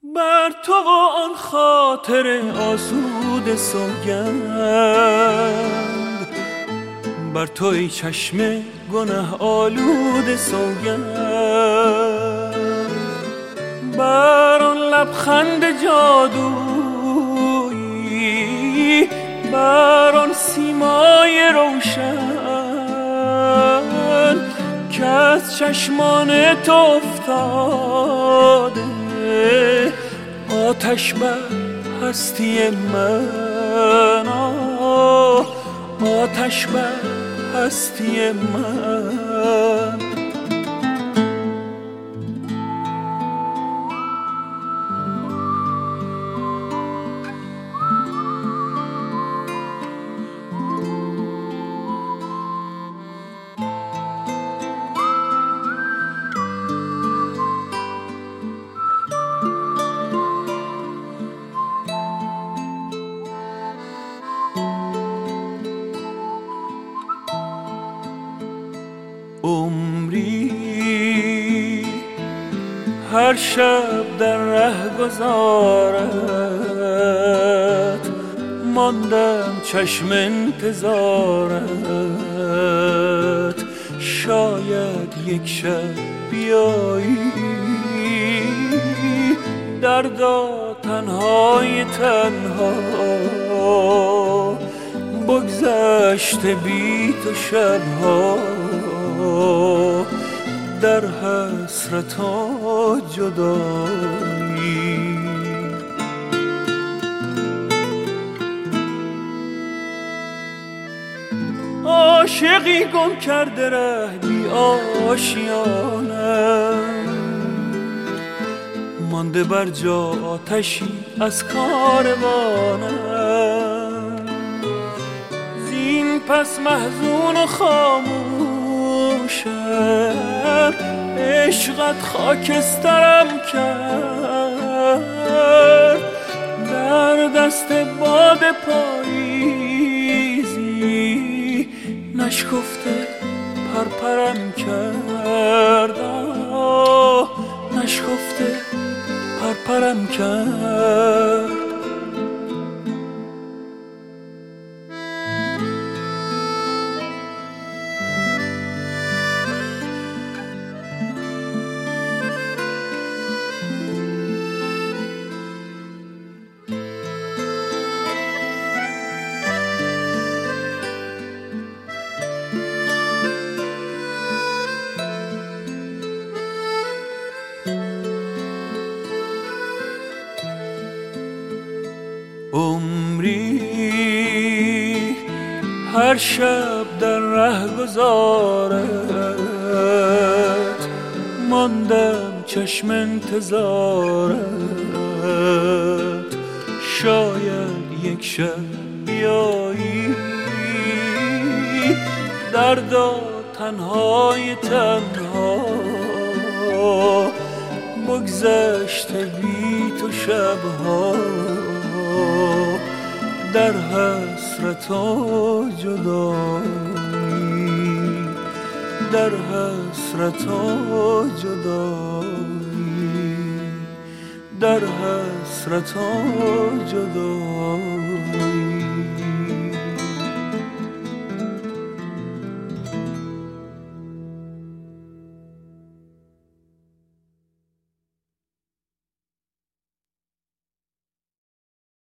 بر تو و آن خاطر آسوده سوگند، بر تو ای چشم گناه آلوده سوگند، بر آن لبخند جادویی، بر آن سیمای روشن که از چشمان تو افتاده، آتش بر هستی من، آتش بر هستی من. عمری هر شب در رهگذارت، ماندم چشم انتظارت، شاید یک شب بیایی دردا تنهای تنها، بگذشته بی تو شبها در حسرت و جدایی. عاشقی گم کرده ره بی آشیانم، مانده بر جا آتشی از کاروانم، زین پس محزون و خاموشم، عشقت خاکسترم کرد، در دست باد پاییزی نشکفته پرپرم کرد، نشکفته پرپرم کرد. عمری هر شب در رهگذارت، ماندم چشم انتظارت، شاید یک شب بیایی دردا تنهای تنها، بگذشته بی تو شبها در حسرت و جدایی، در حسرت و جدایی، در حسرت و جدایی.